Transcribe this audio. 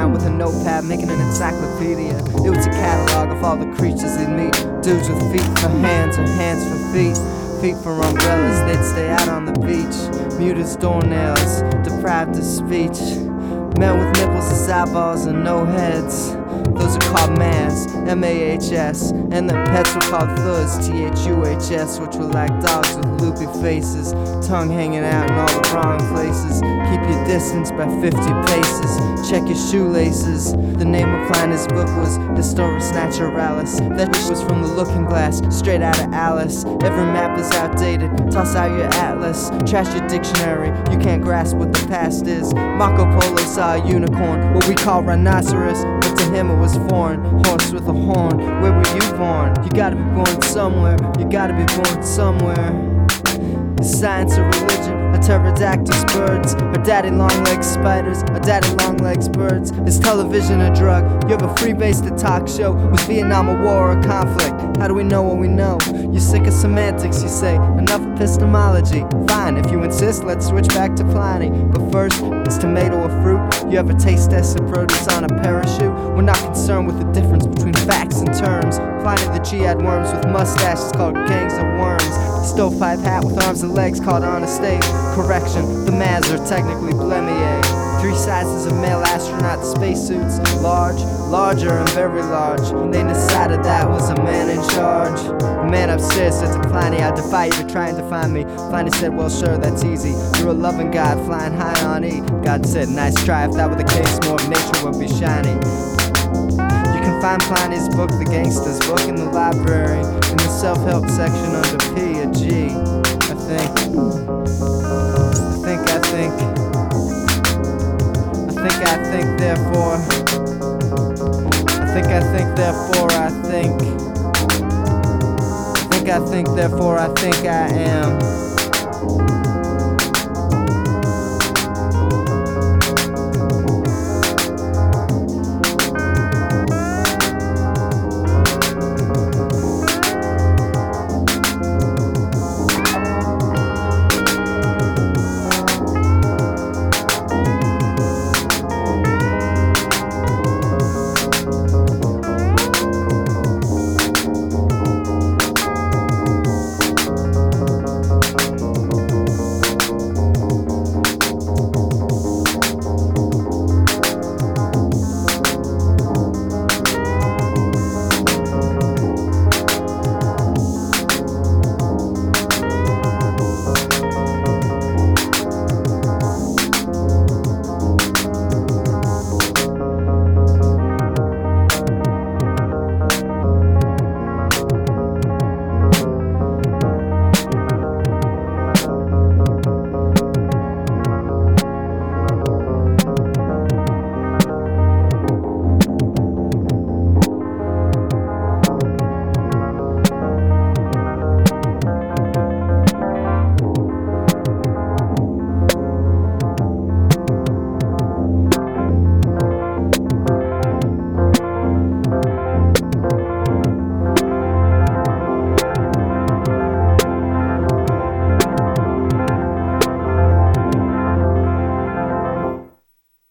around with a notepad, making an encyclopedia. It was a catalog of all the creatures they'd meet. Dudes with feet for hands or hands for feet. Feet for umbrellas, they'd stay out on the beach. Mute as doornails, deprived of speech. Men with nipples as eyeballs and no heads. Those are called mans, M-A-H-S. And their pets were called thuds, T-H-U-H-S. Which were like dogs with loopy faces, tongue hanging out in all the wrong places. Keep your distance by 50 paces, check your shoelaces. The name of Pliny's book was Historis Naturalis. That was from the Looking Glass, straight out of Alice. Every map is outdated, toss out your atlas. Trash your dictionary, you can't grasp what the past is. Marco Polo saw a unicorn, what we call rhinoceros, but to him it was foreign. Horse with a horn, where were you born? You gotta be born somewhere, you gotta be born somewhere. Is science a religion? Are pterodactyls birds? Are daddy long legs spiders? Are daddy long legs birds? Is television a drug? You have a free-based talk show? Was Vietnam a war or a conflict? How do we know what we know? You're sick of semantics, you say. Enough epistemology. Fine, if you insist, let's switch back to Pliny. But first, is tomato a fruit? You ever taste tested produce on a parachute? We're not concerned with the difference between facts and terms. Pliny the G had worms with mustaches called gangs of worms. Stovepipe hat with arms and legs called honest ape. Correction, the Maz are technically Blemier. 3 sizes of male astronaut spacesuits, large, larger, and very large. And they decided that was a man in charge. The man upstairs said to Pliny, I defy you to try and define me. Pliny said, well sure, that's easy. You're a loving God flying high on E. God said, nice try, if that were the case, more of nature would be shiny. You can find Pliny's book, The Gangster's Book, in the library, in the self-help section under P or G. Therefore, I think I am.